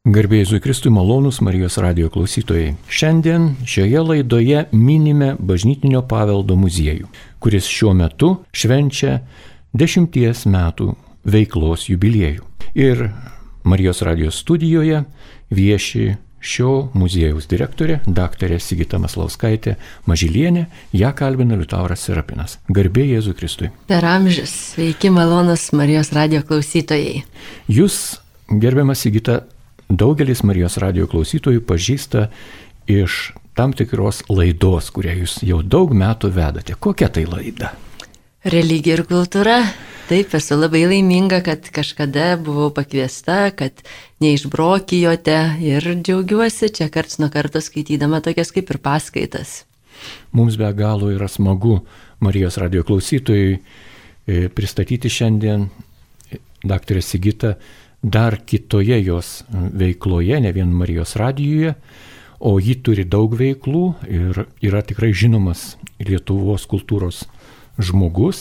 Garbė Jėzui Kristui, malonūs Marijos radijo klausytojai. Šiandien šioje laidoje minime Bažnytinio paveldo muziejų, kuris šiuo metu švenčia 10 metų veiklos jubiliejų. Ir Marijos radijo studijoje vieši šio muziejaus direktorė, daktarė Sigita Maslauskaitė Mažylienė, ją kalbina Liutauras Serapinas. Garbė Jėzui Kristui. Per amžius, sveiki malonūs Marijos radijo klausytojai. Jūs, gerbiama Sigita, daugelis Marijos radijo klausytojų pažįsta iš tam tikros laidos, kurią jūs jau daug metų vedate. Kokia tai laida? Religija ir kultūra. Taip, esu labai laiminga, kad kažkada buvau pakviesta, kad neišbrokijote ir džiaugiuosi čia karts nuo karto skaitydama tokias kaip ir paskaitas. Mums be galo yra smagu Marijos radijo klausytojui pristatyti šiandien daktarę Sigitą dar kitoje jos veikloje, ne vien Marijos radijoje, o ji turi daug veiklų ir yra tikrai žinomas Lietuvos kultūros žmogus.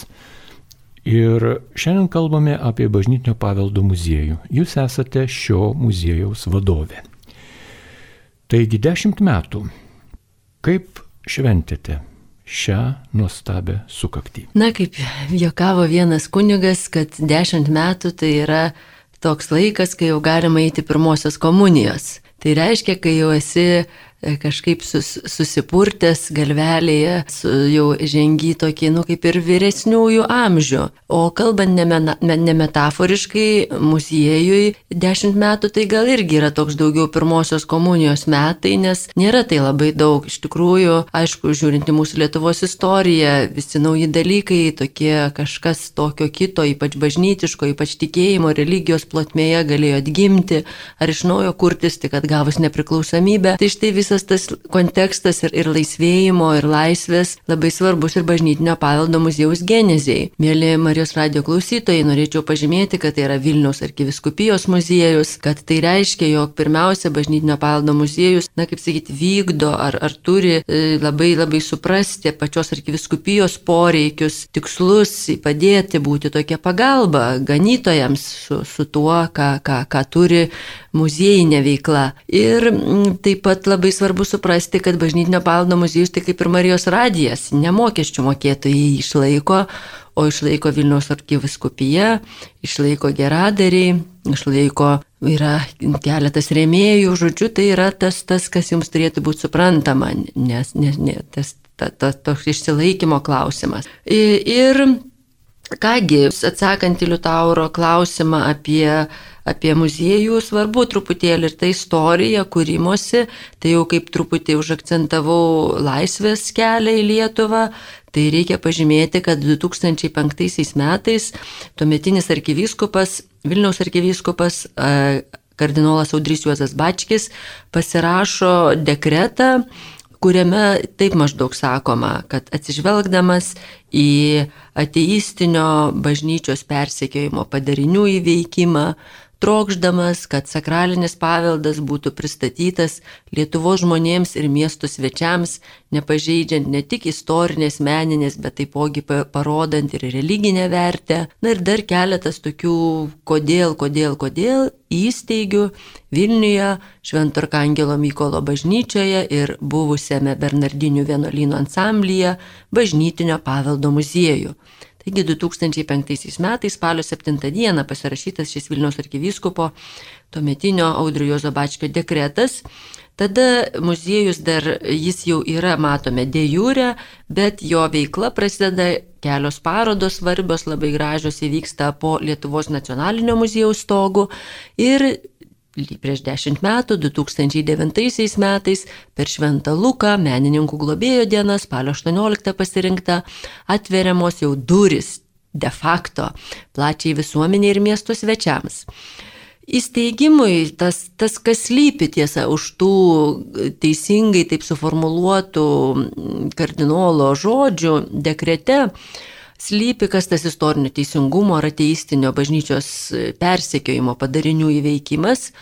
Ir šiandien kalbame apie Bažnytinio paveldo muziejų. Jūs esate šio muziejaus vadovė. Taigi 10 metų. Kaip šventėte šią nuostabią sukaktį? Na, kaip juokavo vienas kunigas, kad 10 metų tai yra toks laikas, kai jau galima eiti pirmosios komunijos. Tai reiškia, kai jau esi kažkaip susipurtęs galvelėje, jau žengi tokį, kaip ir vyresniųjų amžių. O kalbant ne metaforiškai, muziejui 10 metų tai gal irgi yra toks daugiau pirmosios komunijos metai, nes nėra tai labai daug. Iš tikrųjų, aišku, žiūrint į mūsų Lietuvos istoriją, visi nauji dalykai, tokie kažkas tokio kito, ypač bažnytiško, ypač tikėjimo, religijos plotmėje galėjo atgimti ar iš naujo kurtis, tik atgavus nepriklausomybę. Tai štai visas tas kontekstas ir laisvėjimo, ir laisvės labai svarbus ir Bažnytinio paveldo muziejaus genezei. Mėly Marijos radijo klausytojai, norėčiau pažymėti, kad tai yra Vilniaus arkivyskupijos muziejus, kad tai reiškia, jog pirmiausia Bažnytinio paveldo muziejus, kaip sakyti, vykdo ar turi labai suprasti pačios arkivyskupijos poreikius, tikslus, padėti būti tokia pagalba ganytojams su tuo, ką turi muziejinė veikla. Ir taip pat labai svarbu suprasti, kad Bažnytinio paveldo muziejus tai kaip ir Marijos radijas, ne mokesčių mokėtojai išlaiko, o išlaiko Vilniaus arkivyskupija, išlaiko geradariai, išlaiko yra keletas rėmėjų, žodžiu, tai yra tas, kas jums turėtų būti suprantama, nes toks išsilaikymo klausimas. Ir kągi, atsakant į Liutauro klausimą apie muziejų, svarbu truputėlį ir ta istorija kūrimosi, tai jau kaip truputį užakcentavau laisvės kelią į Lietuvą, tai reikia pažymėti, kad 2005 metais tuometinis arkivyskupas, Vilniaus arkivyskupas, kardinolas Audrys Juozas Bačkis pasirašo dekretą, kuriame taip maždaug sakoma, kad atsižvelgdamas į ateistinio bažnyčios persekiojimo padarinių įveikimą, trokšdamas, kad sakralinis paveldas būtų pristatytas Lietuvos žmonėms ir miestų svečiams, nepažeidžiant ne tik istorinės, meninės, bet taipogi parodant ir religinę vertę. Na ir dar keletas tokių kodėl įsteigiu Vilniuje Švento Arkangelo Mykolo bažnyčioje ir buvusiame Bernardinių vienuolyno ansamblyje Bažnytinio paveldo muziejų. Taigi 2005 metais spalio 7 dieną pasirašytas šis Vilniaus arkivyskupo tuometinio Audrio Juozo Bačkio dekretas. Tada muziejus jis jau yra, matome, de jure, bet jo veikla prasideda, kelios parodos svarbios, labai gražios įvyksta po Lietuvos nacionalinio muziejaus stogu ir prieš 10 metų, 2009 metais, per Šventą Luką, menininkų globėjo dieną, spalio 18 pasirinkta, atveriamos jau durys de facto plačiai visuomeniai ir miesto svečiams. Įsteigimui tas kas slypi tiesa už tų teisingai taip suformuluotų kardinolo žodžių dekrete, slypi kas tas istorinio teisingumo ar ateistinio bažnyčios persekiojimo padarinių įveikimas.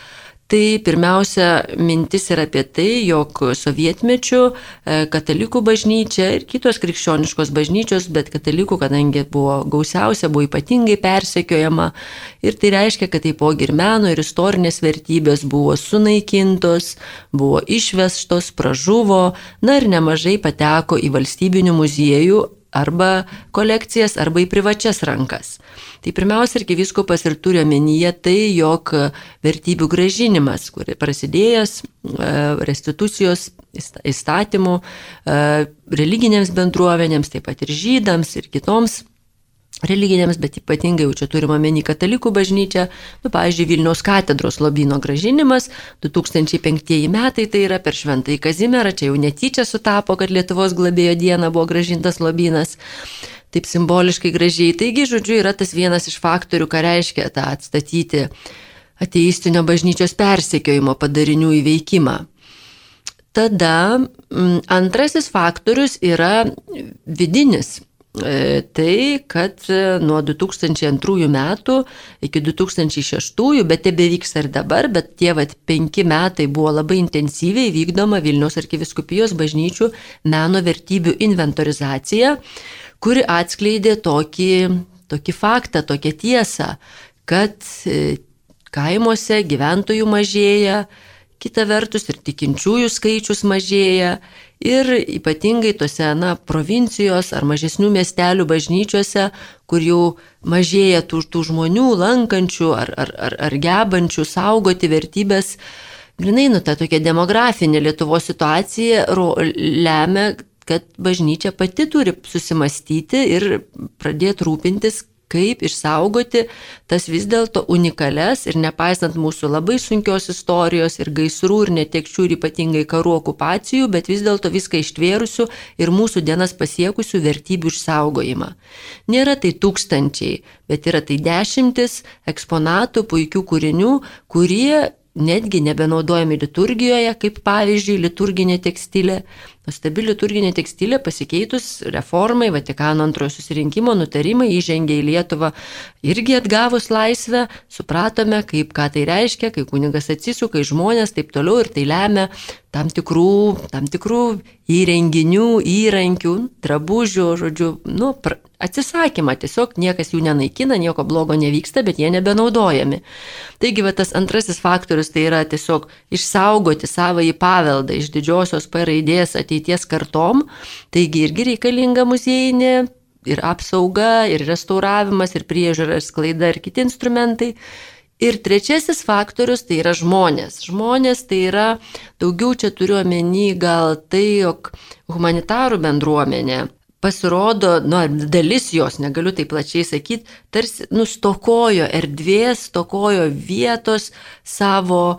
Tai pirmiausia, mintis yra apie tai, jog sovietmečiu katalikų bažnyčia ir kitos krikščioniškos bažnyčios, bet katalikų, kadangi buvo gausiausia, buvo ypatingai persekiojama. Ir tai reiškia, kad taipogi ir meno, ir istorinės vertybės buvo sunaikintos, buvo išvežtos, pražuvo, na ir nemažai pateko į valstybinių muziejų arba kolekcijas, arba į privačias rankas. Tai pirmiausia, arkivyskupas ir turi omenyje tai, jog vertybių grąžinimas, kuri prasidėjęs restitucijos įstatymų religinėms bendruomenėms, taip pat ir žydams ir kitoms religinėms, bet ypatingai jau čia turime omeny katalikų bažnyčią, pavyzdžiui, Vilniaus katedros lobyno grąžinimas, 2005 metai tai yra per Šventąjį Kazimierą, čia jau netyčia sutapo, kad Lietuvos globėjo dieną buvo grąžintas lobynas, taip simboliškai gražiai. Taigi, žodžiu, yra tas vienas iš faktorių, ką reiškia tą atstatyti ateistinio bažnyčios persekiojimo padarinių įveikimą. Tada antrasis faktorius yra vidinis. Tai, kad nuo 2002 metų iki 2006, bet tebe vyksta ir dabar, bet tie 5 metai buvo labai intensyviai vykdoma Vilniaus arkivyskupijos bažnyčių meno vertybių inventorizacija, kuri atskleidė tokį faktą, tokią tiesą, kad kaimuose gyventojų mažėja, kita vertus ir tikinčiųjų skaičius mažėja ir ypatingai tose provincijos ar mažesnių miestelių bažnyčiose, kur jau mažėja tų žmonių lankančių ar gebančių saugoti vertybės, grinai ta tokia demografinė Lietuvos situacija lemia, kad bažnyčia pati turi susimastyti ir pradėti rūpintis, kaip išsaugoti tas vis dėlto unikalias ir nepaisant mūsų labai sunkios istorijos ir gaisrų ir netekčių ir ypatingai karų okupacijų, bet vis dėlto viską ištvėrusių ir mūsų dienas pasiekusių vertybių išsaugojimą. Nėra tai tūkstančiai, bet yra tai dešimtis eksponatų, puikių kūrinių, kurie netgi nebenaudojami liturgijoje, kaip pavyzdžiui liturginė tekstilė. Nuostabi liturginė tekstilė pasikeitus reformai, Vatikano antrojo susirinkimo nutarimai įžengė į Lietuvą irgi atgavus laisvę, supratome, ką tai reiškia, kai kunigas atsisuka į žmonės, taip toliau ir tai lemia tam tikrų įrenginių, įrankių, drabužių, žodžiu, atsisakymą, tiesiog niekas jų nenaikina, nieko blogo nevyksta, bet jie nebenaudojami. Taigi, tas antrasis faktorius tai yra tiesiog išsaugoti savąjį paveldą iš didžiosios P raidės ateities kartom, taigi irgi reikalinga muziejinė ir apsauga, ir restauravimas, ir priežiūra, ir sklaida, ir kiti instrumentai. Ir trečiasis faktorius tai yra žmonės. Žmonės tai yra, daugiau čia turiu omeny gal tai, jog humanitarų bendruomenė pasirodo, dalis jos, negaliu taip plačiai sakyti, tarsi stokojo erdvės, stokojo vietos savo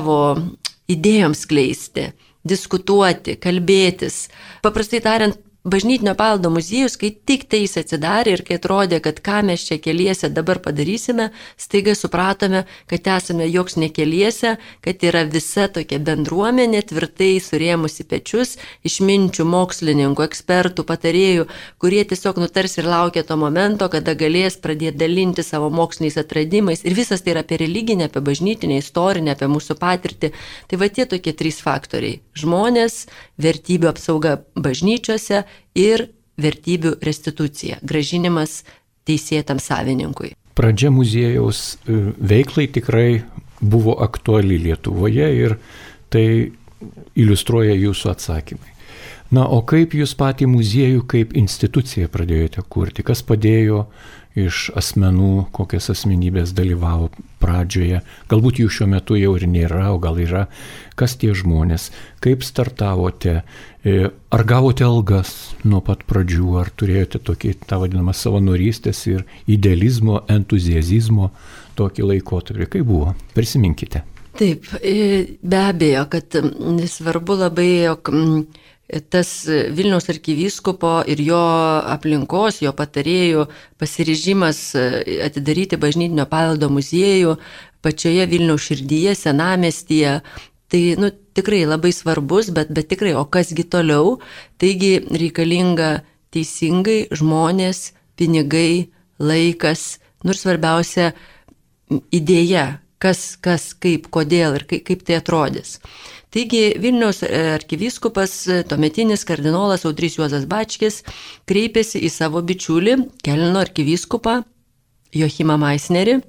idėjoms skleisti, diskutuoti, kalbėtis. Paprastai tariant, bažnytinio paveldo muziejus, kai tik tai jis atsidarė ir kai atrodė, kad ką mes čia keliese dabar padarysime, staiga supratome, kad esame joks ne keliese, kad yra visa tokia bendruomenė tvirtai surėmusi pečius, išminčių, mokslininkų, ekspertų, patarėjų, kurie tiesiog nutars ir laukia to momento, kada galės pradėti dalinti savo moksliniais atradimais. Ir visas tai yra apie religinę, apie bažnytinę, istorinę, apie mūsų patirtį. Tai tie tokie 3 faktoriai - žmonės, vertybių apsauga bažnyčiose ir vertybių restitucija, grąžinimas teisėtam savininkui. Pradžia muziejaus veiklai tikrai buvo aktuali Lietuvoje ir tai iliustruoja jūsų atsakymai. O kaip jūs patį muziejų kaip instituciją pradėjote kurti? Kas padėjo iš asmenų, kokias asmenybės dalyvavo pradžioje? Galbūt jų šiuo metu jau ir nėra, o gal yra. Kas tie žmonės? Kaip startavote? Ar gavote algas nuo pat pradžių? Ar turėjote tokį, tą vadinamą savanorystės ir idealizmo, entuziazizmo tokį laikotarpį? Kaip buvo? Prisiminkite. Taip, be abejo, kad svarbu labai, jog tas Vilniaus arkivyskupo ir jo aplinkos, jo patarėjų pasiryžimas atidaryti bažnytinio paveldo muziejų pačioje Vilniaus širdyje, senamiestyje, tai tikrai labai svarbus, bet tikrai, o kasgi toliau? Taigi reikalinga teisingai žmonės, pinigai, laikas, ir svarbiausia idėja, kas, kaip, kodėl ir kaip tai atrodys. Taigi Vilniaus arkivyskupas, tuometinis kardinolas Audrys Juozas Bačkis, kreipėsi į savo bičiulį, Kelno arkivyskupą Joachimą Meisnerį,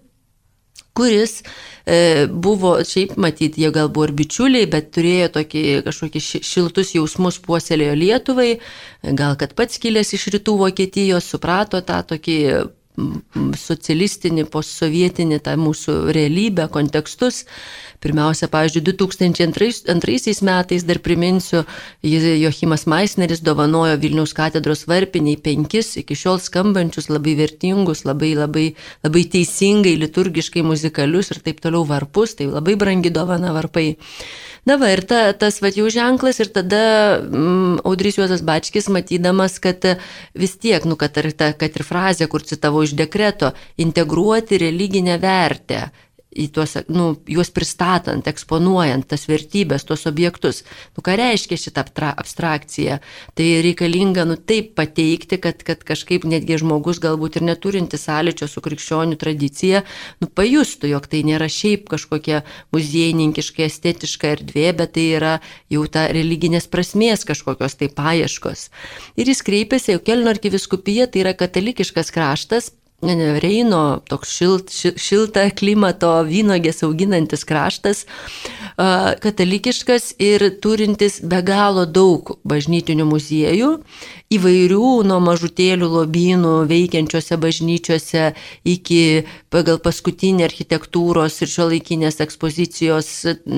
kuris buvo, šiaip matyti, jie gal buvo ir bičiuliai, bet turėjo kažkokį šiltus jausmus puoselėjo Lietuvai, gal kad pats kilęs iš rytų Vokietijos, suprato tą tokį socialistinį, postsovietinį tą mūsų realybę, kontekstus. Pirmiausia, pavyzdžiui, 2002 metais, dar priminsiu, Joachimas Meisneris dovanojo Vilniaus katedros varpiniai 5 iki šiol skambančius, labai vertingus, labai teisingai, liturgiškai muzikalius ir taip toliau varpus, tai labai brangi dovana varpai. Na va, ir tas jau ženklas, ir tada Audrys Juozas Bačkis, matydamas, kad vis tiek, kad ir frazė, kur citavau iš dekreto, integruoti religinę vertę, į tuos, juos pristatant, eksponuojant tas vertybės, tuos objektus. Ką reiškia šitą abstrakciją? Tai reikalinga taip pateikti, kad kažkaip netgi žmogus, galbūt ir neturinti sąlyčio su krikščionių tradicija, pajustų, jog tai nėra šiaip kažkokia muziejininkiškai estetiška erdvė, bet tai yra jau ta religinės prasmės kažkokios tai paieškos. Ir jis kreipėsi, jau Kelno arkivyskupija, tai yra katalikiškas kraštas, Reino, toks šiltą klimato, vynogės auginantis kraštas, katalikiškas ir turintis be galo daug bažnytinių muziejų, įvairių nuo mažutėlių lobynų veikiančiose bažnyčiose iki pagal paskutinį architektūros ir šiuolaikinės ekspozicijos,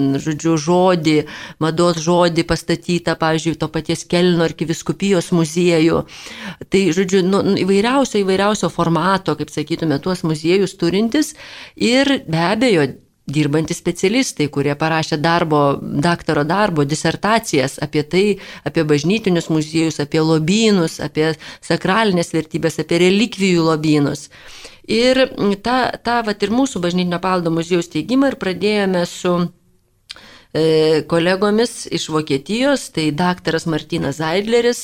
žodį, mados žodį pastatytą, pavyzdžiui, to paties Kelno arkivyskupijos muziejų. Tai, įvairiausio formato, kaip sakytume, tuos muziejus turintis ir be abejo dirbantys specialistai, kurie parašė daktaro darbo, disertacijas apie tai, apie bažnytinius muziejus, apie lobynus, apie sakralinės vertybės, apie relikvijų lobynus. Ir ir mūsų bažnytinio paveldo muziejaus steigimą ir pradėjome su kolegomis iš Vokietijos, tai daktaras Martynas Zaidleris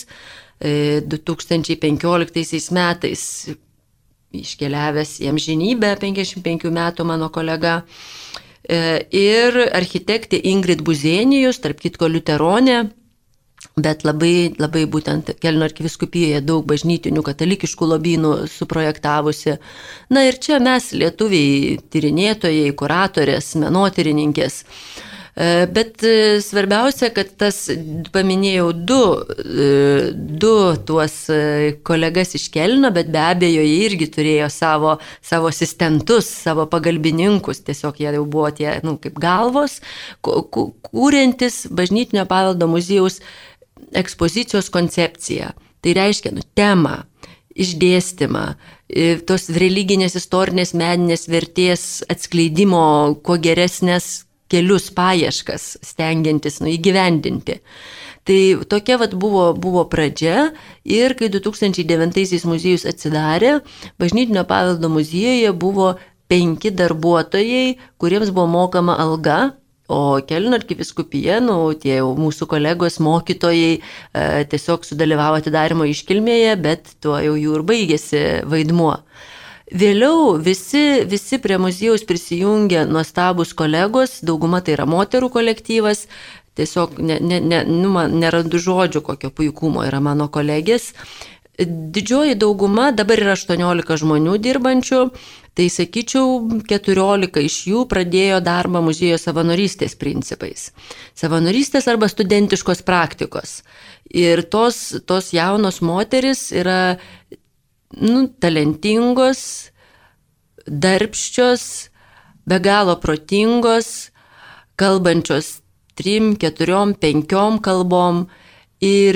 2015 metais iškeliavęs į amžinybę, 55 metų mano kolega, ir architektė Ingrid Buzėnijus, tarp kitko liuteronė, bet labai būtent Kelno arkivyskupijoje daug bažnytinių katalikiškų lobynų suprojektavusi. Na ir čia mes, lietuviai, tyrinėtojai, kuratorės, menotyrininkės. Bet svarbiausia, kad paminėjau du tuos kolegas iš Kelno, bet be abejo jie irgi turėjo savo asistentus, savo pagalbininkus, tiesiog jie jau buvo tie, kaip galvos, kūrentis bažnytinio paveldo muziejaus ekspozicijos koncepciją. Tai reiškia, temą, išdėstymą, tos religinės, istorinės, meninės vertės atskleidimo, kuo geresnės kelius paieškas, stengiantis įgyvendinti. Tai tokia buvo pradžia ir kai 2009 muziejus atsidarė, bažnytinio paveldo muziejuje buvo 5 darbuotojai, kuriems buvo mokama alga, o Kelno arkivyskupija, tie jau mūsų kolegos mokytojai tiesiog sudalyvavo atidarymo iškilmėje, bet tuo jau jų ir baigėsi vaidmuo. Vėliau visi prie muziejaus prisijungė nuostabus kolegos, dauguma tai yra moterų kolektyvas, tiesiog nerandu žodžių, kokio puikumo yra mano kolegės. Didžioji dauguma, dabar yra 18 žmonių dirbančių, tai sakyčiau 14 iš jų pradėjo darbą muziejo savanorystės principais. Savanorystės arba studentiškos praktikos. Ir tos jaunos moteris yra talentingos, darbščios, be galo protingos, kalbančios 3, 4, 5 kalbom ir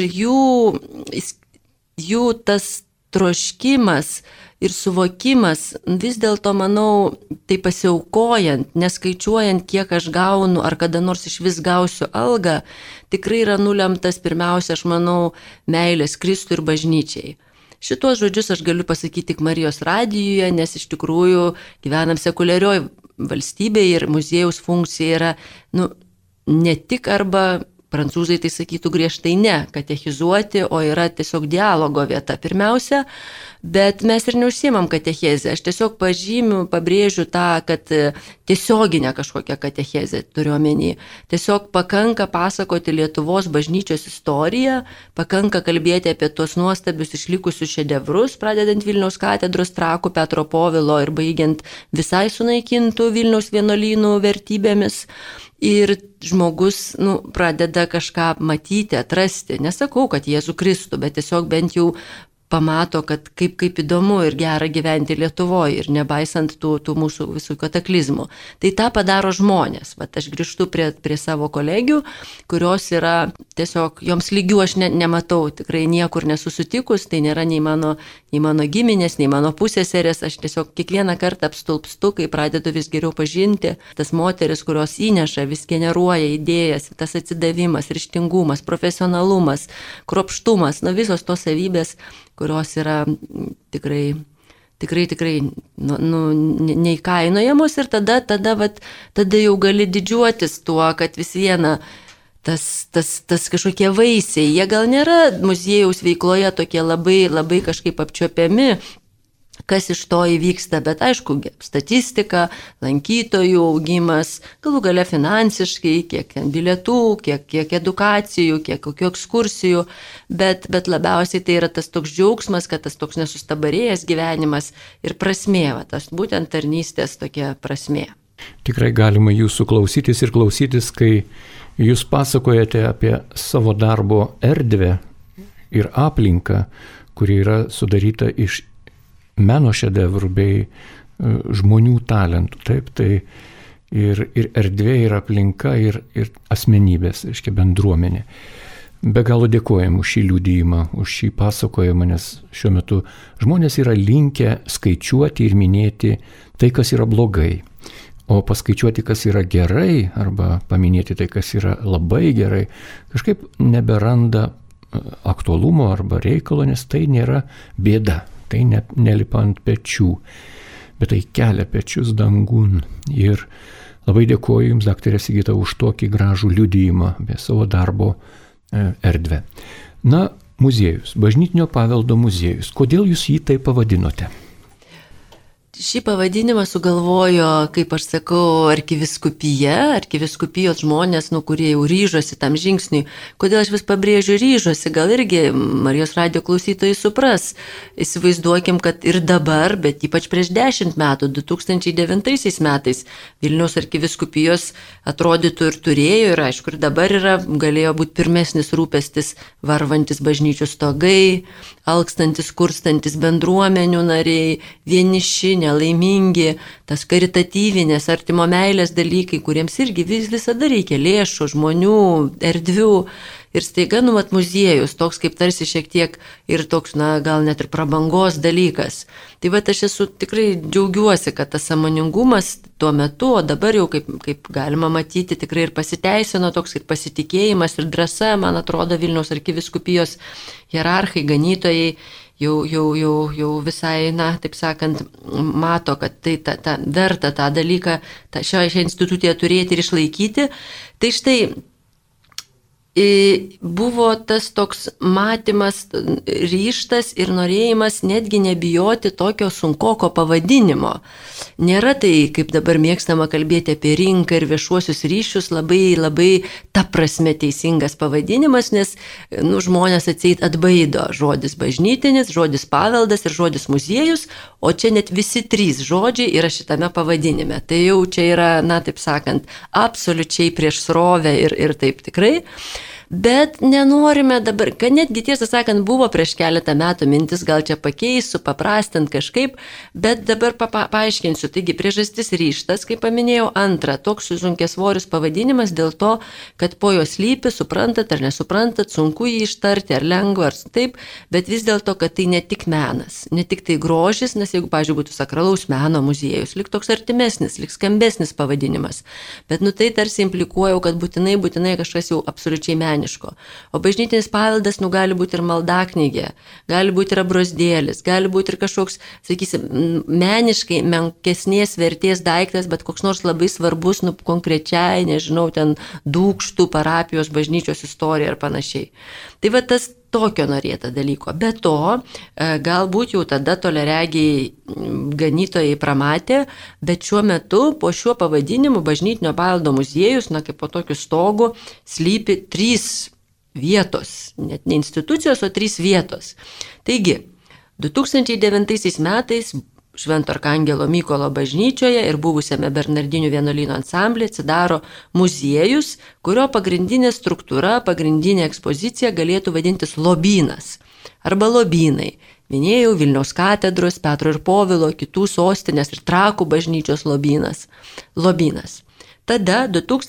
jų tas troškimas ir suvokimas vis dėlto, manau, tai pasiaukojant, neskaičiuojant, kiek aš gaunu ar kada nors iš vis gausiu algą, tikrai yra nulemtas pirmiausia, aš manau, meilės Kristui ir bažnyčiai. Šitos žodžius aš galiu pasakyti tik Marijos radijuje, nes iš tikrųjų gyvenam sekuliarioj valstybėje ir muziejaus funkcija yra, ne tik arba prancūzai tai sakytų griežtai ne, katechizuoti, o yra tiesiog dialogo vieta. Pirmiausia, Bet mes ir neužsiemam katechezę. Aš tiesiog pabrėžiu tą, kad tiesioginę kažkokią katechezę turiu omeny. Tiesiog pakanka pasakoti Lietuvos bažnyčios istoriją, pakanka kalbėti apie tuos nuostabius išlikusius šedevrus, pradedant Vilniaus katedros Trakų Petro Povilo ir baigiant visai sunaikintų Vilniaus vienuolynų vertybėmis. Ir žmogus pradeda kažką matyti, atrasti. Nesakau, kad Jėzų Kristų, bet tiesiog bent jau pamato, kad kaip įdomu ir gera gyventi Lietuvoje ir nebaisant tų mūsų visų kataklizmų. Tai tą padaro žmonės. Vat aš grįžtu prie savo kolegių, kurios yra tiesiog, joms lygių aš nematau, tikrai niekur nesusitikus, tai nėra nei mano giminės, nei mano pusseserės. Aš tiesiog kiekvieną kartą apstulpstu, kai pradedu vis geriau pažinti tas moteris, kurios įneša, vis generuoja idėjas, tas atsidavimas, ryžtingumas, profesionalumas, kruopštumas, visos tos savybės, kurios yra tikrai neįkainojamos ir tada jau gali didžiuotis tuo, kad vis viena tas kažkokie vaisiai, jie gal nėra muziejaus veikloje tokie labai kažkaip apčiuopiami, kas iš to įvyksta, bet aišku, statistika, lankytojų augimas, galų gale finansiškai, kiek bilietų, kiek edukacijų, kiek kokių ekskursijų, bet labiausiai tai yra tas toks džiaugsmas, kad tas toks nesustabarėjęs gyvenimas ir prasmė, tas būtent tarnystės tokia prasmė. Tikrai galima jūsų klausytis, kai jūs pasakojate apie savo darbo erdvę ir aplinką, kuri yra sudaryta iš meno šedevrų bei žmonių talentų. Taip, tai ir erdvė, ir aplinka, ir asmenybės, reiškia bendruomenė. Be galo dėkojam už šį liudijimą, už šį pasakojimą, nes šiuo metu žmonės yra linkę skaičiuoti ir minėti tai, kas yra blogai. O paskaičiuoti, kas yra gerai, arba paminėti tai, kas yra labai gerai, kažkaip neberanda aktualumo arba reikalo, nes tai nėra bėda. Tai nelipa ant pečių, bet tai kelia pečius dangun. Ir labai dėkoju Jums, daktarė Sigita, už tokį gražų liudijimą apie savo darbo erdvę. Muziejus, bažnytinio paveldo muziejus. Kodėl Jūs jį taip pavadinote? Šį pavadinimą sugalvojo, kaip aš sakau, arkiviskupijos žmonės, kurie jau ryžosi tam žingsniui. Kodėl aš vis pabrėžiu ryžosi, gal irgi Marijos radijo klausytojai supras. Įsivaizduokim, kad ir dabar, bet ypač prieš 10 metų, 2009 metais, Vilniaus arkiviskupijos atrodytų ir turėjo, ir aišku, ir dabar galėjo būti pirmesnis rūpestis varvantis bažnyčių stogai, alkstantis, kurstantis bendruomenių nariai, vieniši, nelaimingi, tas karitatyvinės, artimo meilės dalykai, kuriems irgi visada reikia lėšų, žmonių, erdvių. Ir staiga, muziejus, toks kaip tarsi šiek tiek ir toks, gal net ir prabangos dalykas. Tai aš esu tikrai džiaugiuosi, kad tas sąmoningumas tuo metu, o dabar jau kaip galima matyti, tikrai ir pasiteisino toks ir pasitikėjimas ir drąsa, man atrodo, Vilniaus arkiviskupijos hierarchai, ganytojai jau visai, taip sakant, mato, kad tai verta tą dalyką, šią instituciją turėti ir išlaikyti. Tai štai buvo tas toks matymas, ryžtas ir norėjimas netgi nebijoti tokio sunkoko pavadinimo. Nėra tai, kaip dabar mėgstama kalbėti apie rinką ir viešuosius ryšius, labai ta prasme teisingas pavadinimas, nes žmonės atseit atbaido žodis bažnytinis, žodis paveldas ir žodis muziejus, o čia net visi 3 žodžiai yra šitame pavadinime. Tai jau čia yra, taip sakant, absoliučiai prieš srovę ir taip tikrai. Bet nenorime dabar, kad netgi tiesą sakant buvo prieš keletą metų mintis gal čia pakeisiu, paprastint kažkaip, bet dabar paaiškinsiu. Taigi priežastis ryžtas, kaip paminėjau, antra, toks sunkiasvoris pavadinimas dėl to, kad po jo slypi, suprantat ar nesuprantat, sunku jį ištarti, ar lengva, ar taip, bet vis dėlto, kad tai ne tik menas, ne tik tai grožis, nes jeigu, pavyzdžiui, būtų sakralaus meno muziejus, lik toks artimesnis, lik skambesnis pavadinimas, bet tai tarsi implikuoja, kad būtinai kažkas jau absoliučiai meniško. O bažnytinis paveldas gali būti ir maldaknygė, gali būti ir abrozdėlis, gali būti ir kažkoks, sakysim, meniškai menkesnės vertės daiktas, bet koks nors labai svarbus, konkrečiai, nežinau, ten Dūkštų parapijos bažnyčios istorija ar panašiai. Tai tas tokio norėta dalyko. Be to, galbūt jau tada toliaregiai ganytojai pramatė, bet šiuo metu po šiuo pavadinimu Bažnytinio paveldo muziejus, kaip po tokiu stogu, slypi 3 vietos, net ne institucijos, o 3 vietos. Taigi, 2009 metais Švento Arkangelo Mykolo bažnyčioje ir buvusiame Bernardinių vienuolyno ansamblė atsidaro muziejus, kurio pagrindinė struktūra, pagrindinė ekspozicija galėtų vadintis lobynas arba lobynai. Minėjau Vilniaus katedros, Petro ir Povilo, kitų sostinės ir Trakų bažnyčios lobynas. Tada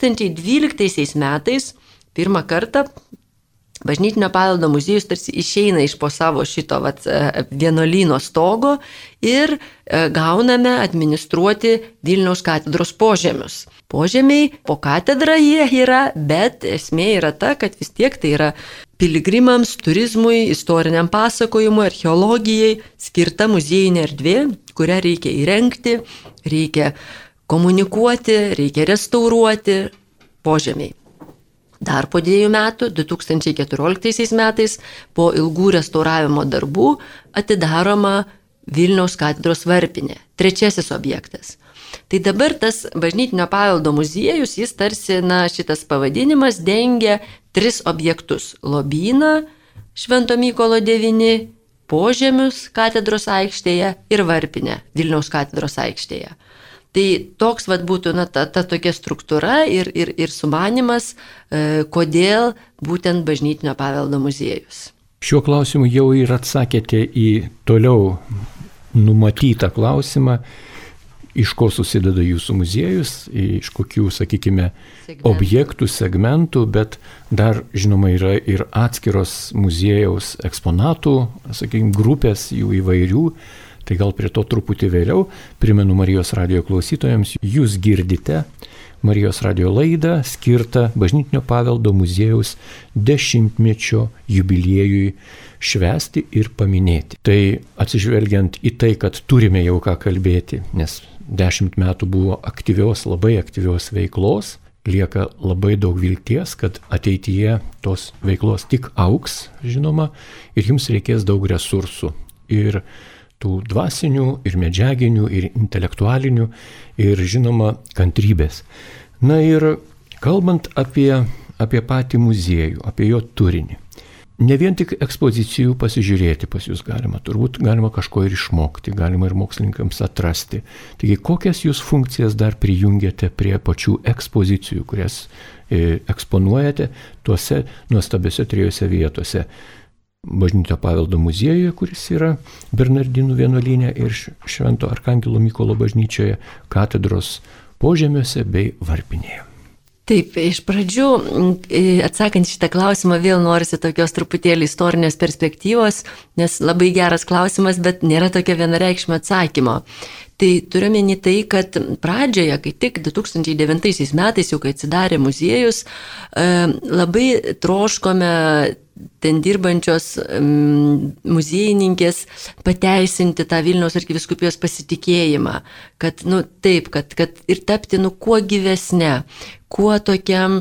2012 metais pirmą kartą Bažnytinio paveldo muziejus tarsi išeina iš po savo šito vienuolyno stogo ir gauname administruoti Vilniaus katedros požemius. Požemiai po katedrą jie yra, bet esmė yra ta, kad vis tiek tai yra piligrimams, turizmui, istoriniam pasakojimui, archeologijai skirta muziejinė erdvė, kurią reikia įrengti, reikia komunikuoti, reikia restauruoti požemiai. Dar po 2 metų, 2014 metais, po ilgų restauravimo darbų atidaroma Vilniaus katedros varpinė, 3 objektas. Tai dabar tas Bažnytinio paveldo muziejus, jis tarsi, šitas pavadinimas dengia 3 objektus - lobyną, Švento Mykolo 9, požemius katedros aikštėje ir varpinę Vilniaus katedros aikštėje. Tai toks būtų ta tokia struktūra ir sumanymas, kodėl būtent Bažnytinio paveldo muziejus. Šiuo klausimu jau ir atsakėte į toliau numatytą klausimą, iš ko susideda jūsų muziejus, iš kokių, sakykime, objektų, segmentų, bet dar, žinoma, yra ir atskiros muziejaus eksponatų, sakykime, grupės jų įvairių. Tai gal prie to truputį vėliau. Primenu Marijos radijo klausytojams, jūs girdite Marijos radijo laidą skirtą Bažnytinio paveldo muziejaus 10-mečio jubiliejui švęsti ir paminėti. Tai atsižvelgiant į tai, kad turime jau ką kalbėti, nes 10 metų buvo labai aktyvios veiklos, lieka labai daug vilties, kad ateityje tos veiklos tik augs, žinoma, ir jums reikės daug resursų. Ir tų dvasinių, ir medžiaginių, ir intelektualinių, ir žinoma kantrybės. Na ir kalbant apie patį muziejų, apie jo turinį. Ne vien tik ekspozicijų pasižiūrėti pas jūs galima, turbūt galima kažko ir išmokti, galima ir mokslininkams atrasti. Taigi kokias jūs funkcijas dar prijungiate prie pačių ekspozicijų, kurias eksponuojate tuose nuostabiose 3 vietose. Bažnytinio paveldo muziejuje, kuris yra Bernardinų vienuolyne ir Švento Arkangelo Mykolo bažnyčioje, katedros požemiuose bei varpinėje. Taip, iš pradžių, atsakant šitą klausimą, vėl norisi tokios truputėlį istorinės perspektyvos, nes labai geras klausimas, bet nėra tokio vienareikšmio atsakymo. Tai turiu meni tai, kad pradžioje, kai tik 2009 metais, jau kai atsidarė muziejus, labai troškome ten dirbančios muziejininkės pateisinti tą Vilniaus arkivyskupijos pasitikėjimą, kad, kad ir tapti, kuo gyvesnė, kuo tokiam,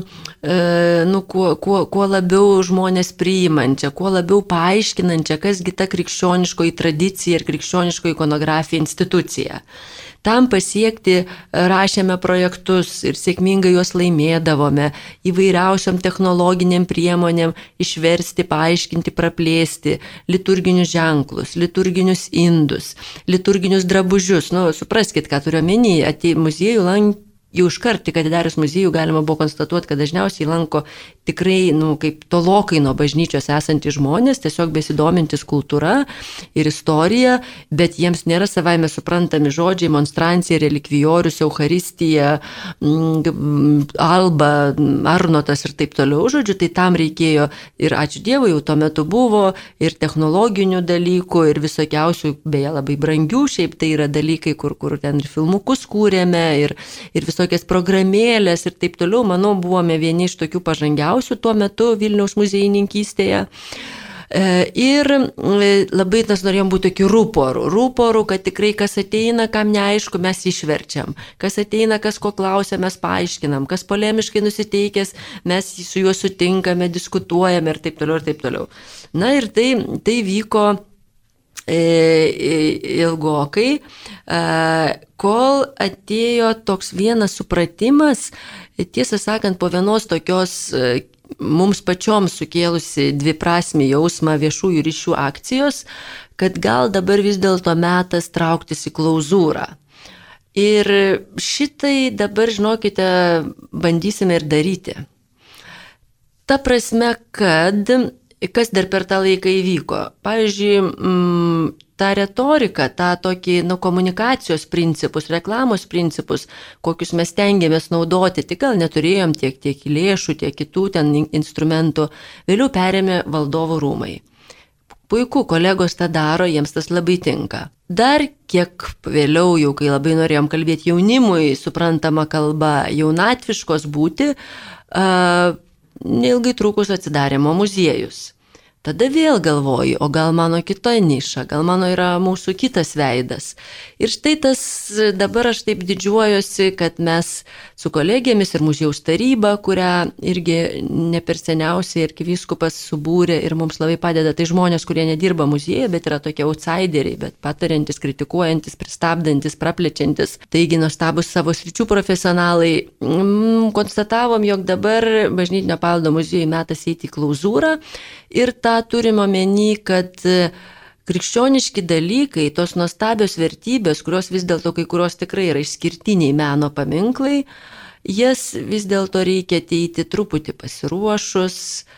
kuo labiau žmonės priimančia, kuo labiau paaiškinančia, kasgi ta krikščioniškoji tradicija ir krikščioniškoji ikonografija institucija. Tam pasiekti rašėme projektus ir sėkmingai juos laimėdavome, įvairiausiom technologinėm priemonėm išversti, paaiškinti, praplėsti liturginius ženklus, liturginius indus, liturginius drabužius. Supraskit, ką turiu omeny, muziejų jau iškart, tik atidarius muziejų galima buvo konstatuoti, kad dažniausiai lanko tikrai, kaip tolokai nuo bažnyčios esantys žmonės, tiesiog besidomintis kultūra ir istorija, bet jiems nėra savaime suprantami žodžiai, monstrancija, relikvijorius, eucharistija, alba, arnotas ir taip toliau, žodžiu, tai tam reikėjo ir ačiū Dievui, jau tuo metu buvo ir technologinių dalykų, ir visokiausių, beje, labai brangių, šiaip tai yra dalykai, kur ten ir filmukus kūrėme, ir visokias programėlės ir taip toliau, manau, buvome vieni iš tokių pažangiausių tuo metu Vilniaus muziejininkystėje. Ir labai tas norėjom būti tokiu rūporu, kad tikrai kas ateina, kam neaišku, mes išverčiam. Kas ateina, kas ko klausia, mes paaiškinam. Kas polemiškai nusiteikęs, mes su juo sutinkame, diskutuojame ir taip toliau, ir taip toliau. Na ir tai vyko ilgokai, kol atėjo toks vienas supratimas, tiesą sakant, po vienos tokios mums pačioms sukėlusi dviprasmį jausmą viešųjų ryšių akcijos, kad gal dabar vis dėlto metas trauktis į klauzūrą. Ir šitai dabar, žinokite, bandysime ir daryti. Ta prasme, kad kas dar per tą laiką įvyko. Pavyzdžiui, tą retoriką, tą tokį komunikacijos principus, reklamos principus, kokius mes tengiamės naudoti, tik gal neturėjom tiek lėšų, tiek kitų ten instrumentų, vėliau perėmė Valdovų rūmai. Puiku, kolegos tą daro, jiems tas labai tinka. Dar kiek vėliau, jau kai labai norėjom kalbėti jaunimui, suprantama kalba, jaunatviškos būti, neilgai trukus atsidarė mo muziejus. Tada vėl galvoju, o gal mano kita niša, gal mano yra mūsų kitas veidas. Ir štai tas dabar aš taip didžiuojuosi, kad mes su kolegėmis ir muziejaus taryba, kurią irgi ne per seniausiai arkivyskupas subūrė ir mums labai padeda, tai žmonės, kurie nedirba muziejuje, bet yra tokie outsideriai, bet patariantis, kritikuojantis, pristabdantis, praplečiantis. Taigi nuostabus savo sričių profesionalai. Konstatavom, jog dabar Bažnytinio paveldo muziejui metas eiti į klauzūrą. Ir tą turime omeny, kad krikščioniški dalykai, tos nuostabios vertybės, kurios vis dėlto kai kurios tikrai yra išskirtiniai meno paminklai, jas vis dėlto reikia ateiti truputį pasiruošus,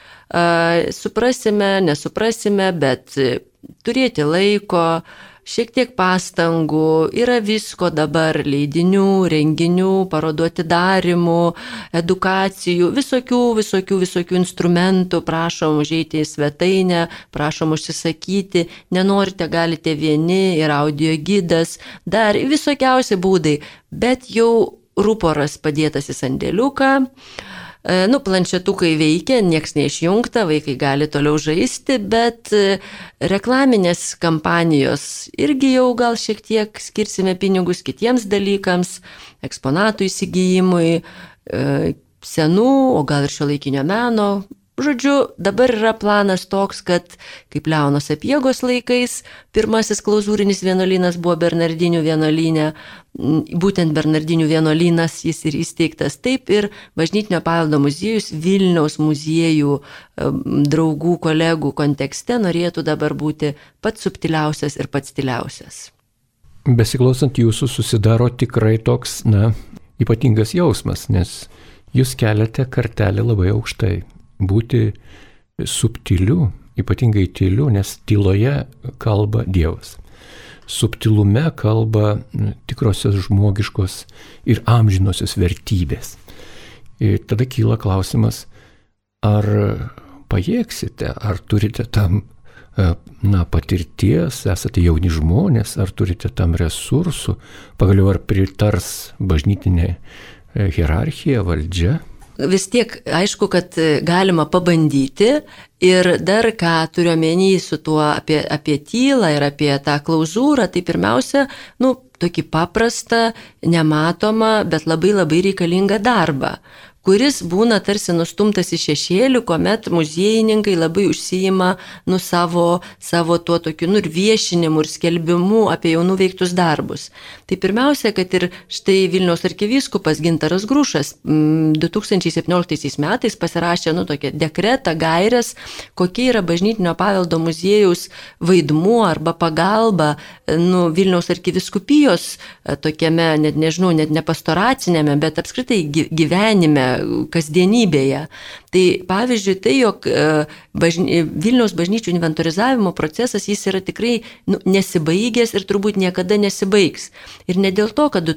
suprasime, nesuprasime, bet turėti laiko, šiek tiek pastangų, yra visko dabar, leidinių, renginių, parodų atidarimų, edukacijų, visokių instrumentų, prašom užeiti į svetainę, prašom užsisakyti, nenorite, galite vieni, ir audio gidas, dar visokiausi būdai, bet jau ruporas padėtas į sandėliuką. Planšetukai veikia, nieks neišjungta, vaikai gali toliau žaisti, bet reklaminės kampanijos irgi jau gal šiek tiek skirsime pinigus kitiems dalykams, eksponatų įsigijimui, senų, o gal ir šiuolaikinio meno. Žodžiu, dabar yra planas toks, kad kaip Leono Sapiegos laikais pirmasis klauzūrinis vienuolynas buvo Bernardinių vienuolyne, būtent Bernardinių vienuolynas jis ir įsteigtas, taip ir Bažnytinio paveldo muziejus Vilniaus muziejų draugų, kolegų kontekste norėtų dabar būti pats subtiliausias ir pats stiliausias. Besiklausant jūsų susidaro tikrai toks, ypatingas jausmas, nes jūs keliate kartelę labai aukštai. Būti subtiliu, ypatingai tyliu, nes tyloje kalba Dievas. Subtilume kalba tikrosios žmogiškos ir amžinosios vertybės. Ir tada kyla klausimas, ar pajėgsite, ar turite tam patirties, esate jauni žmonės, ar turite tam resursų, pagaliau ar pritars bažnytinė hierarchija, valdžia. Vis tiek aišku, kad galima pabandyti ir dar ką turiu omeny su tuo apie tylą ir apie tą klauzūrą, tai pirmiausia, tokį paprastą, nematomą, bet labai reikalingą darbą, kuris būna tarsi nustumtas į šešėlių, kuomet muziejininkai labai užsiima savo tuo tokiu ir viešinimu ir skelbimu apie jau nuveiktus darbus. Tai pirmiausia, kad ir štai Vilniaus arkivyskupas Gintaras Grušas 2017 metais pasirašė tokią dekretą, gaires, kokie yra Bažnytinio paveldo muziejaus vaidmuo arba pagalba Vilniaus arkivyskupijos tokiame, net nežinau, net ne pastoracinėme, bet apskritai gyvenime, kasdienybėje. Tai pavyzdžiui, tai, jog Vilniaus bažnyčių inventorizavimo procesas jis yra tikrai nesibaigęs ir turbūt niekada nesibaigs. Ir ne dėl to, kad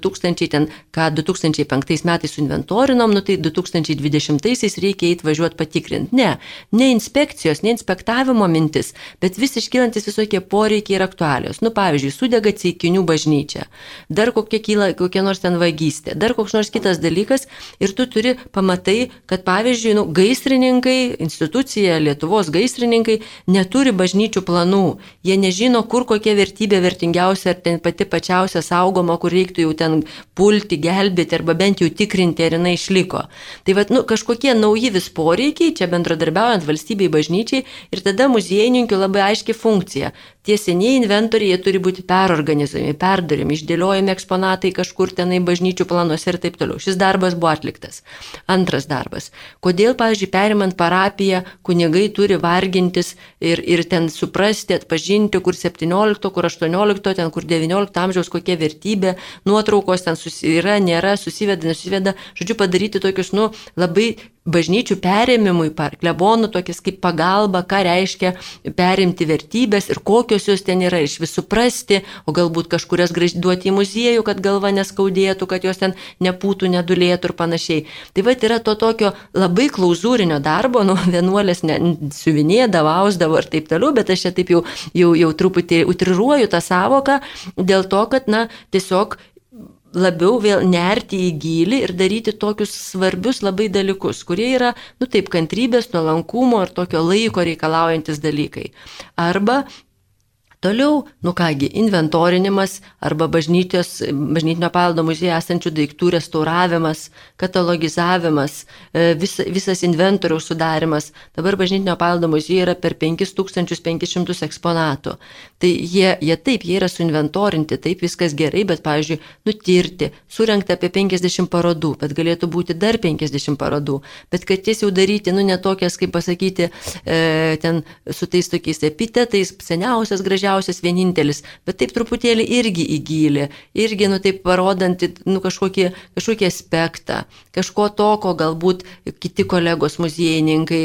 2005 metais suinventorinom, tai 2020 reikia įvažiuoti patikrinti. Ne inspekcijos, ne inspektavimo mintis, bet vis iškylantis visokie poreikiai ir aktualios. Pavyzdžiui, sudega Ceikinių bažnyčia, dar kokia nors ten vagystė, dar koks nors kitas dalykas ir tu turi pamatai, kad pavyzdžiui, gaisrininkai, institucija, Lietuvos gaisrininkai neturi bažnyčių planų. Jie nežino, kur kokia vertybė vertingiausia, ar ten pati pačiausia saugoma, kur reiktų jau ten pulti, gelbėti, arba bent jau tikrinti, ar jinai išliko. Tai kažkokie nauji vis poreikiai, čia bendradarbiaujant valstybei, bažnyčiai, ir tada muziejininkų labai aiški funkcija. Tie seniai inventoriai, jie turi būti perorganizuojami, perdarimi, išdėliojami eksponatai kažkur tenai bažnyčių planuose ir taip toliau. Šis darbas buvo atliktas. Antras darbas. Kodėl, pavyzdžiui, perimant parapiją, kunigai turi vargintis ir ten suprasti, atpažinti, kur 17, kur 18, ten kur 19 amžiaus kokia vertybė, nuotraukos ten yra, nėra, susiveda, nesuveda, žodžiu, padaryti tokius, labai bažnyčių perėmimui, klebonų tokias kaip pagalba, ką reiškia perimti vertybės ir kokios jos ten yra, iš vis suprasti, o galbūt kažkurias duoti į muziejų, kad galva neskaudėtų, kad jos ten nepūtų, nedulėtų ir panašiai. Tai yra to tokio labai klauzūrinio darbo, vienuolės siuvinėdavo, ausdavo ir taip toliau, bet aš čia taip jau truputį utriruoju tą savoką dėl to, kad tiesiog labiau vėl nerti į gilį ir daryti tokius svarbius labai dalykus, kurie yra, taip, kantrybės, nuolankumo ir tokio laiko reikalaujantis dalykai. Arba toliau, inventorinimas arba bažnytinio paveldo muziejuje esančių daiktų restauravimas, katalogizavimas, visas inventoriaus sudarimas. Dabar bažnytinio paveldo muziejuje yra per 5500 eksponatų. Tai jie yra suinventorinti, taip viskas gerai, bet, pavyzdžiui, nutirti, surengti apie 50 parodų, bet galėtų būti dar 50 parodų, bet kad ties jau daryti, netokias, kaip pasakyti, ten su tais tokiais epitetais, seniausias, gražiausias, vienintelis, bet taip truputėlį irgi į gilį, irgi, taip parodant, kažkokį aspektą, kažko to, ko galbūt kiti kolegos muziejininkai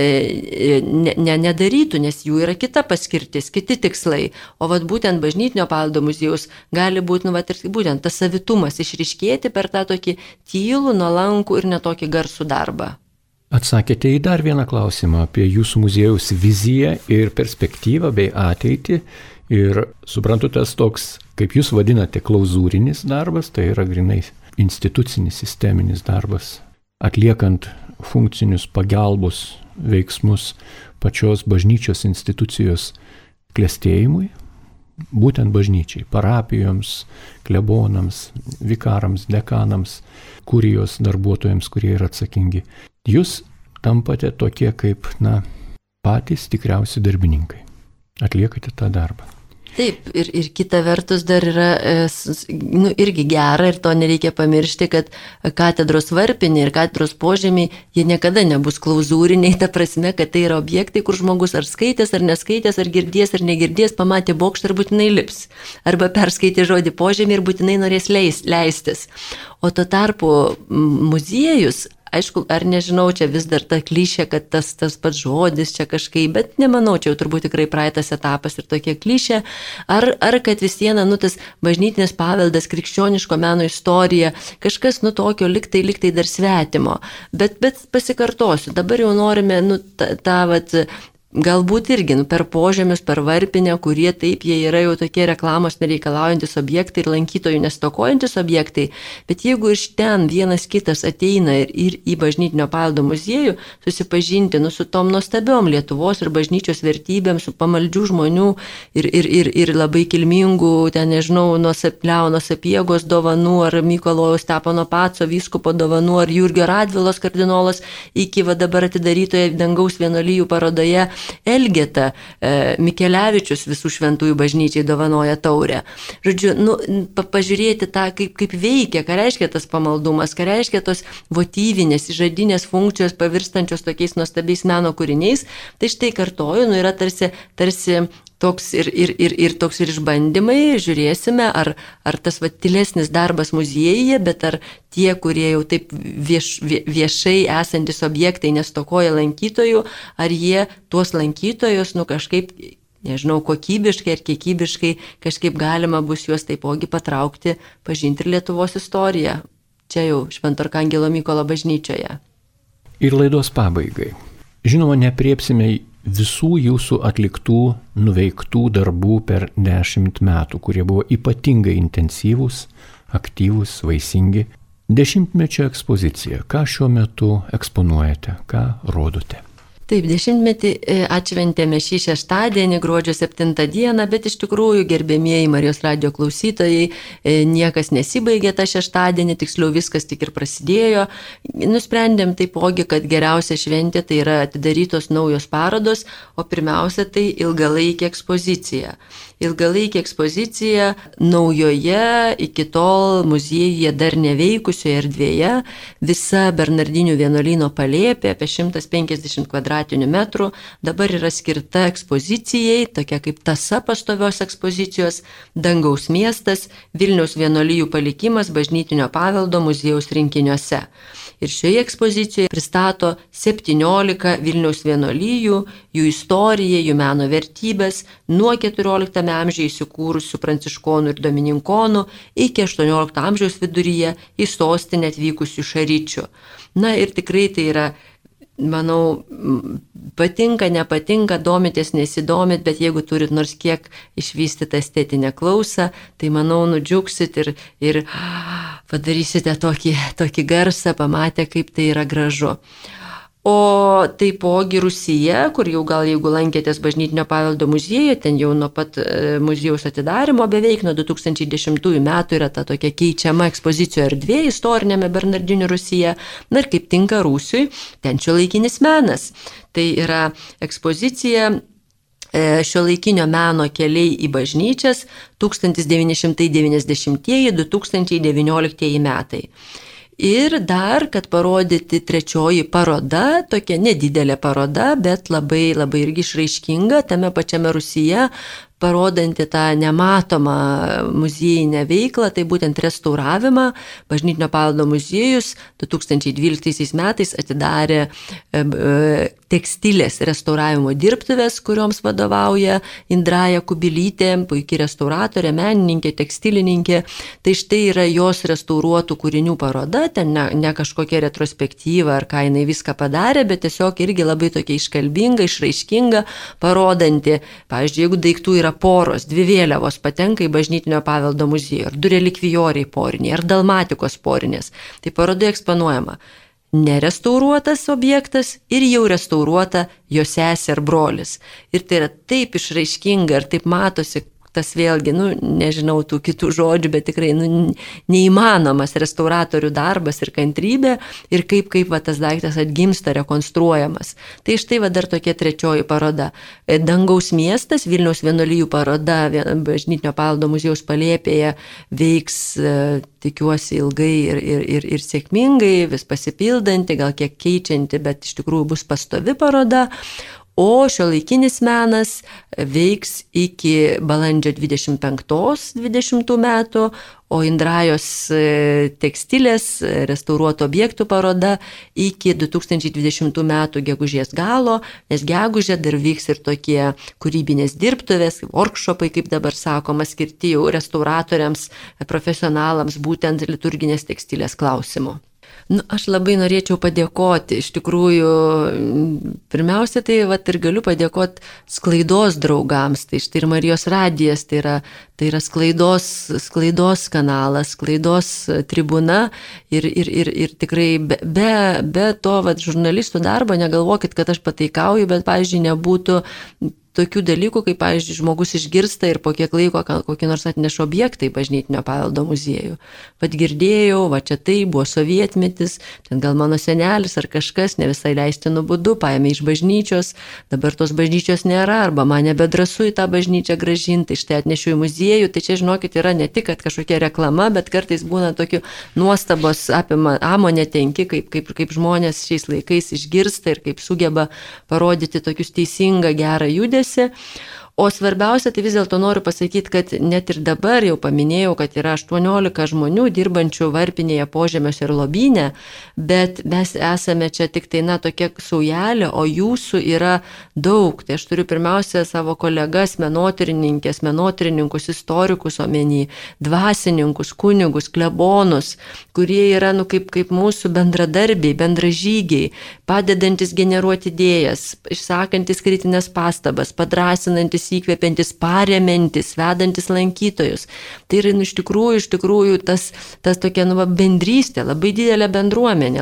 nedarytų, nes jų yra kita paskirtis, kiti tikslai. O būtent bažnytinio paveldo muziejus gali būti, ir būtent tas savitumas išryškėti per tą tokį tylų, nuolankų ir netokį garsų darbą. Atsakėte į dar vieną klausimą apie jūsų muziejaus viziją ir perspektyvą bei ateitį. Ir suprantu, tas toks, kaip jūs vadinate, klauzūrinis darbas, tai yra grinai institucinis, sisteminis darbas, atliekant funkcinius pagalbos veiksmus pačios bažnyčios institucijos klestėjimui, būtent bažnyčiai, parapijoms, klebonams, vikarams, dekanams, kurijos darbuotojams, kurie yra atsakingi. Jūs tampate tokie kaip, patys tikriausi darbininkai. Atliekate tą darbą. Taip, ir kita vertus dar yra irgi gera ir to nereikia pamiršti, kad katedros varpinė ir katedros požemiai, jie niekada nebus klauzūriniai, ta prasme, kad tai yra objektai, kur žmogus ar skaitęs, ar neskaitęs, ar girdės, ar negirdės, pamatė bokštą ir būtinai lips. Arba perskaitė žodį požemį ir būtinai norės leistis. O tuo tarpu muziejus, aišku, ar nežinau, čia vis dar ta klišė, kad tas pats žodis čia kažkaip, bet nemanau, čia jau turbūt tikrai praeitas etapas ir tokia klišė, ar kad vis viena, tas bažnytinis paveldas, krikščioniško meno istorija, kažkas, tokio liktai dar svetimo, bet pasikartosiu, dabar jau norime, galbūt irgi per požemius, per varpinę, kurie taip, jie yra jau tokie reklamos nereikalaujantis objektai ir lankytojų nestokojantis objektai, bet jeigu iš ten vienas kitas ateina ir į bažnytinio paveldo muziejų susipažinti su tom nuostabiom Lietuvos ir bažnyčios vertybėm, su pamaldžių žmonių ir labai kilmingų, ten nežinau, nuo Leono Sapiegos dovanų, ar Mykolo Stepono Paco vyskupo dovanų, ar Jurgio Radvilos kardinolas, iki dabar atidarytoje Dangaus vienuolijų parodoje Elgeta Mikelevičius visų šventųjų bažnyčiai dovanoja taurę. Žodžiu, pažiūrėti tą, kaip veikia, ką reiškia tas pamaldumas, ką reiškia tos votyvinės, žadinės funkcijos pavirstančios tokiais nuostabiais meno kūriniais, tai štai kartoju, yra tarsi toks ir toks ir išbandymai, žiūrėsime, ar tas tylesnis darbas muziejuje, bet ar tie, kurie jau taip viešai esantis objektai nestokoja lankytojų, ar jie tuos lankytojus, kažkaip, nežinau, kokybiškai ar kiekybiškai kažkaip galima bus juos taipogi patraukti, pažinti ir Lietuvos istoriją. Čia jau Švento Arkangelo Mykolo bažnyčioje. Ir laidos pabaigai. Žinoma, neapriepsime visų jūsų atliktų, nuveiktų darbų per 10 metų, kurie buvo ypatingai intensyvūs, aktyvūs, vaisingi. 10-mečio ekspozicija. Ką šiuo metu eksponuojate, ką rodote? Taip, 10-metį atšventėme šį šeštadienį, gruodžio 7 dieną, bet iš tikrųjų, gerbėmieji Marijos radijo klausytojai, niekas nesibaigė tą šeštadienį, tiksliau viskas tik ir prasidėjo. Nusprendėm taipogi, kad geriausia šventė tai yra atidarytos naujos parodos, o pirmiausia tai ilgalaikė ekspozicija. Ilgalaikė ekspozicija naujoje, iki tol muziejuje dar neveikusioje erdvėje, visa Bernardinių vienuolyno palėpė apie 150 kvadratinių metrų dabar yra skirta ekspozicijai, tokia kaip tąsa pastovios ekspozicijos, Dangaus miestas, Vilniaus vienuolijų palikimas bažnytinio paveldo muziejaus rinkiniuose. Ir šioje ekspozicijoje pristato 17 Vilniaus vienuolijų, jų istoriją, jų meno vertybės, nuo 14 amžiuje įsikūrusių pranciškonų ir domininkonų iki 18 amžiaus viduryje į sostinę atvykusių šaričių. Na ir tikrai tai yra, manau, patinka, nepatinka, domitės, nesidomit, bet jeigu turit nors kiek išvystytą estetinę klausą, tai manau, nudžiugsit ir padarysite tokį garsą, pamatę, kaip tai yra gražu. O taipogi Rusija, kur jau gal jeigu lankėtės bažnytinio paveldo muziejuje, ten jau nuo pat muziejaus atidarimo beveik nuo 2010 metų yra ta tokia keičiama ekspozicijų erdvė istorinėme Bernardinių Rusija. Na ir kaip tinka Rūsiui, ten šiuolaikinis menas. Tai yra ekspozicija šiuolaikinio meno keliai į bažnyčias 1990-2019 metai. Ir dar, kad parodyti trečioji paroda, tokia nedidelė paroda, bet labai irgi išraiškinga, tame pačiame Rusija, parodanti tą nematomą muziejinę veiklą, tai būtent restauravimą. Bažnytinio paveldo muziejus 2012 metais atidarė tekstilės restauravimo dirbtuvės, kurioms vadovauja Indraja Kubilytė, puikiai restauratorė, menininkė, tekstilininkė. Tai štai yra jos restauruotų kūrinių paroda, ten ne kažkokia retrospektyva ar ką jinai viską padarė, bet tiesiog irgi labai tokia iškalbinga, išraiškinga, parodanti, pavyzdžiui, jeigu daiktų yra poros, 2 vėliavos patenka į bažnytinio paveldo muziejų, ar 2 relikvijoriai poriniai, ar dalmatikos porinės, tai parodoje eksponuojama nerestauruotas objektas ir jau restauruota jo sesė ar brolis. Ir tai yra taip išraiškinga ir taip matosi, tas vėlgi, nežinau tų kitų žodžių, bet tikrai neįmanomas restauratorių darbas ir kantrybė ir kaip tas daiktas atgimsta, rekonstruojamas. Tai štai dar tokia trečioji paroda. Dangaus miestas, Vilniaus vienuolijų paroda bažnytinio paveldo muziejaus palėpėje veiks, tikiuosi, ilgai ir sėkmingai, vis pasipildanti, gal kiek keičianti, bet iš tikrųjų bus pastovi paroda. O šiuolaikinis menas veiks iki balandžio 25-20 metų, o Indrajos tekstilės restauruotų objektų paroda iki 2020 metų gegužės galo, nes gegužė dar vyks ir tokie kūrybinės dirbtuvės, workshopai, kaip dabar sakoma, skirti jau restauratoriams, profesionalams, būtent liturginės tekstilės klausimu. Aš labai norėčiau padėkoti, iš tikrųjų, pirmiausia, tai ir galiu padėkoti sklaidos draugams, tai štai ir Marijos radijas, tai yra sklaidos kanalas, sklaidos tribūna ir tikrai be to žurnalistų darbo, negalvokit, kad aš pataikauju, bet, pavyzdžiui, nebūtų tokių dalykų, kaip, pavyzdžiui, žmogus išgirsta ir po kiek laiko kokį nors atneša objektą į bažnytinio paveldo muziejų. Vat girdėjau, čia tai buvo sovietmetis, ten gal mano senelis ar kažkas ne visai leistinų būdu paėmė iš bažnyčios, dabar tos bažnyčios nėra, arba man nebedrąsu į tą bažnyčią grąžinti, štai atnešiu į muziejų, tai čia, žinokit, yra ne tik kažkokia reklama, bet kartais būna tokių nuostabos apima amo netenki, kaip žmonės šiais laikais išgirsta ir kaip sugeba parodyti tokius teisingą, gerą judesį. O svarbiausia, tai vis dėlto noriu pasakyti, kad net ir dabar jau paminėjau, kad yra 18 žmonių dirbančių varpinėje, požemiuose ir lobyne, bet mes esame čia tik tai tokia saujelė, o jūsų yra daug. Tai aš turiu pirmiausia savo kolegas, menotyrininkus, istorikus omeny, dvasininkus, kunigus, klebonus, kurie yra kaip mūsų bendradarbiai, bendražygiai, padedantis generuoti idėjas, išsakantis kritinės pastabas, padrasinantis įkvepiantis, paremiantis, vedantis lankytojus. Tai yra iš tikrųjų tas tokia bendrystė, labai didelė bendruomenė,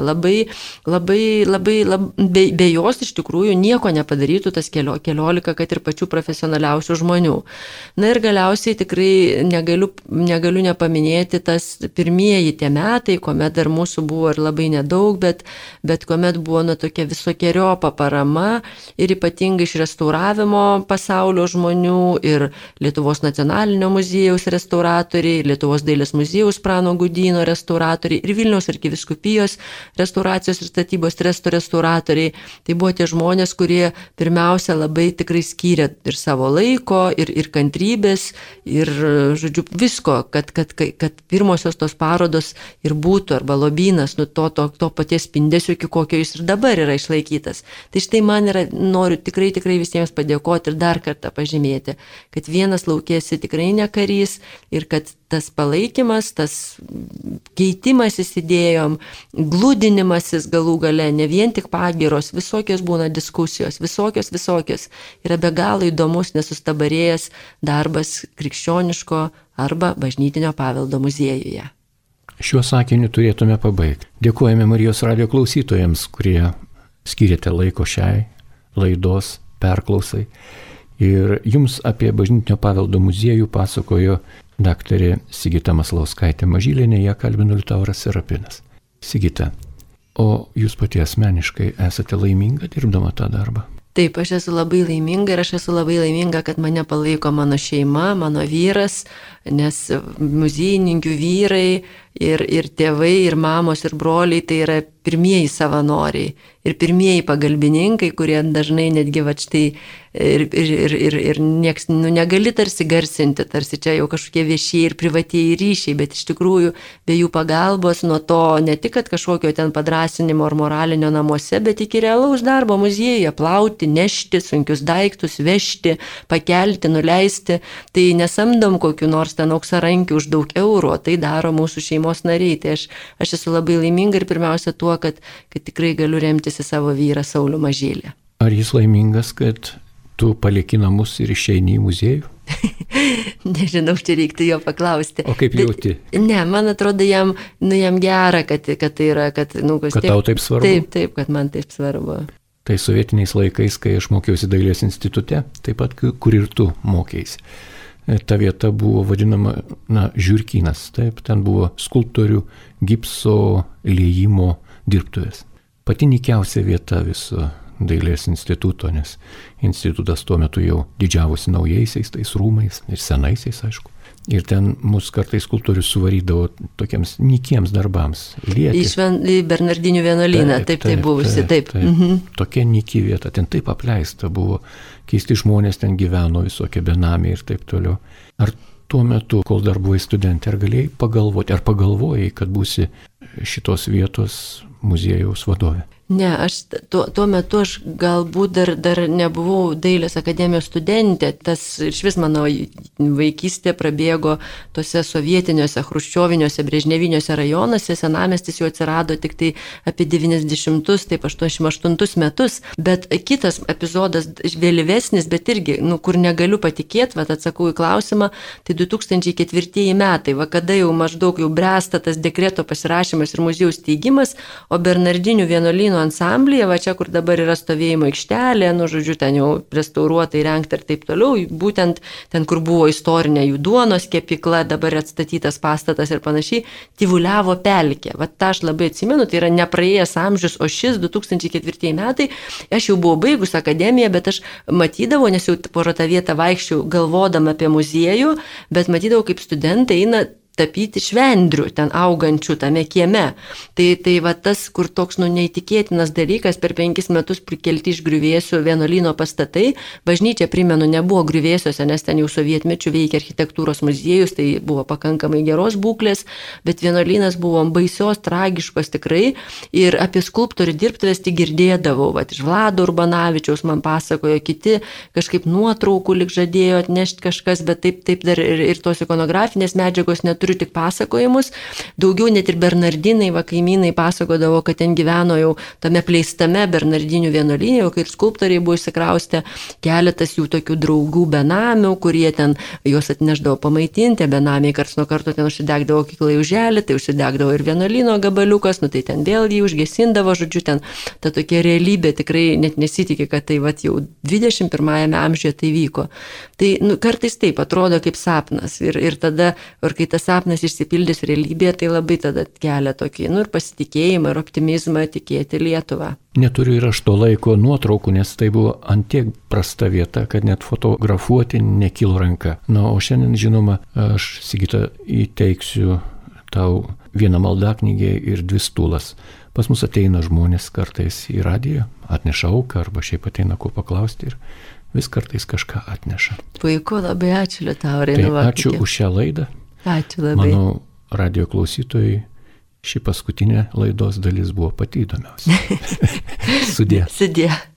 be jos iš tikrųjų nieko nepadarytų tas 14, kad ir pačių profesionaliausių žmonių. Na ir galiausiai tikrai negaliu nepaminėti tas pirmieji tie metai, kuomet dar mūsų buvo ir labai nedaug, bet kuomet buvo tokia visokeriopą parama ir ypatingai iš restauravimo pasaulio žmonių ir Lietuvos nacionalinio muziejaus restauratoriai, Lietuvos dailės muziejaus Prano Gudyno restauratoriai ir Vilniaus arkivyskupijos restauracijos ir statybos tresto restauratoriai. Tai buvo tie žmonės, kurie pirmiausia labai tikrai skyrė ir savo laiko, ir kantrybės, ir, žodžiu, visko, kad pirmosios tos parodos ir būtų, arba lobynas, to paties spindesio, iki kokio jis ir dabar yra išlaikytas. Tai štai man noriu tikrai visiems padėkoti ir dar kartą pažymėti, kad vienas laukėsi tikrai ne karys ir kad tas palaikymas, tas keitimasis idėjom, glūdinimasis galų gale, ne vien tik pagyros, visokios būna diskusijos, visokios, yra be galo įdomus, nesustabarėjęs darbas krikščioniško arba bažnytinio paveldo muziejuje. Šiuo sakiniu turėtume pabaigti. Dėkojame Marijos radijo klausytojams, kurie skyrėte laiko šiai laidos perklausai. Ir jums apie bažnytinio paveldo muziejų pasakojo daktarė Sigita Maslauskaitė Mažylienė, ją kalbino Liutauras Serapinas. Sigita, o jūs pati asmeniškai esate laiminga dirbdama tą darbą? Taip, aš esu labai laiminga ir aš esu labai laiminga, kad mane palaiko mano šeima, mano vyras, nes muziejininkių vyrai ir tėvai, ir mamos, ir broliai tai yra pirmieji savanoriai ir pirmieji pagalbininkai, kurie dažnai netgi štai ir nieks negali tarsi garsinti, tarsi čia jau kažkokie viešieji ir privatieji ryšiai, bet iš tikrųjų be jų pagalbos nuo to ne tik, kad kažkokio ten padrasinimo ar moralinio namuose, bet iki realaus darbo muziejuje plauti, nešti sunkius daiktus, vežti, pakelti, nuleisti, tai nesamdom kokiu nors ten auksarankiu už daug eurų, tai daro mūsų šeimos nariai. Tai aš esu labai laiminga ir pirmiausia tuo, kad tikrai galiu remtis į savo vyrą Saulių Mažylį. Ar jis laimingas, kad tu palieki namus ir išeini į muziejų? Nežinau, čia reiktų jo paklausti. O kaip jauti? Ne, man atrodo, jam gera, kad tai yra, kad tau taip svarbu? Taip, kad man taip svarbu. Tai sovietiniais laikais, kai aš mokiausi dailės institute, taip pat kur ir tu mokėisi. Ta vieta buvo vadinama, žiurkynas, taip, ten buvo skulptorių, gipso, liejimo dirbtuvės. Pati nykiausia vieta viso dailės instituto, nes institutas tuo metu jau didžiavosi naujaisiais tais rūmais ir senaisiais, aišku. Ir ten mus kartais skulptorius suvarydavo tokiems nykiems darbams. Į Bernardinių vienuolyną, taip buvusi, taip. Tokia nyki vieta, ten taip apleista buvo, keisti žmonės ten gyveno, visokie benamiai ir taip toliau. Ar tuo metu, kol dar buvai studentė, ar galėjai pagalvoti, ar pagalvojai, kad būsi šitos vietos muziejaus vadovė? Ne, tuo metu aš galbūt dar nebuvau dailės akademijos studentė, tas išvis mano vaikystė prabėgo tose sovietiniuose, chruščioviniuose, brežneviniuose rajonuose, senamiestis jau atsirado tik tai apie 90-us, taip 88 metus, bet kitas epizodas vėlyvesnis, bet irgi, kur negaliu patikėti, atsakau į klausimą, tai 2004 metai, kada jau maždaug jau bręsta tas dekreto pasirašymas ir muziejaus steigimas, o Bernardinių vienuolyno ansamblyje, čia kur dabar yra stovėjimo aikštelė, žodžiu, ten jau restauruota, įrengta ir taip toliau, būtent ten, kur buvo istorinė jų duonos kepykla, dabar atstatytas pastatas ir panašiai, tyvuliavo pelkė. Ta aš labai atsimenu, tai yra nepraėjęs amžius, o šis 2004 metai, aš jau buvau baigus akademiją, bet aš matydavau, nes jau po tą vietą vaikščiau galvodama apie muziejų, bet matydavau, kaip studentai eina tapyti švendrių ten augančių tame kieme. Tai tas, kur toks neįtikėtinas dalykas, per 5 metus prikelti iš griuvėsių vienuolyno pastatai, bažnyčia, primenu, nebuvo griuvėsiuose, nes ten jau sovietmečių veikia architektūros muziejus, tai buvo pakankamai geros būklės, bet vienuolynas buvo baisios, tragiškos tikrai, ir apie skulptorių dirbtuves tik girdėdavau, iš Vlado Urbanavičiaus man pasakojo, kiti kažkaip nuotraukų lyg žadėjo atnešti kažkas, bet taip dar ir tos ikonografinės medžiagos neturi. turiu tik pasakojimus. Daugiau net ir bernardinai, kaimynai pasakodavo, kad ten gyveno jau tame pleistame bernardinių vienuolyne, jau kai ir skulptoriai buvo įsikraustę, keletas jų tokių draugų benamių, kurie ten juos atneždavo pamaitinti, benamiai karts nuo karto ten užsidegdavo kiklai užželį, tai užsidegdavo ir vienuolyno gabaliukas, tai ten vėl jį užgesindavo, žodžiu, ten ta tokia realybė tikrai net nesitikė, kad tai jau 21 amžiuje tai vyko. Tai kartais taip atrodo kaip sapnas ir tada, kai tas sapnas išsipildys realybėje, tai labai tada kelia tokį ir pasitikėjimą, ir optimizmą tikėti Lietuvą. Neturiu ir aš to laiko nuotraukų, nes tai buvo antiek prasta vieta, kad net fotografuoti nekilo ranka. O šiandien, žinoma, aš, Sigita, įteiksiu tau vieną maldaknygę ir 2 stūlas. Pas mus ateina žmonės kartais į radiją, atneša auką arba šiaip ateina ko paklausti ir vis kartais kažką atneša. Puiku, labai ačiū, Liutaurai. Tai ačiū už šią laidą. Ačiū labai. Mano radio klausytojai, ši paskutinė laidos dalis buvo pati įdomiausia. Sudie. Sudie.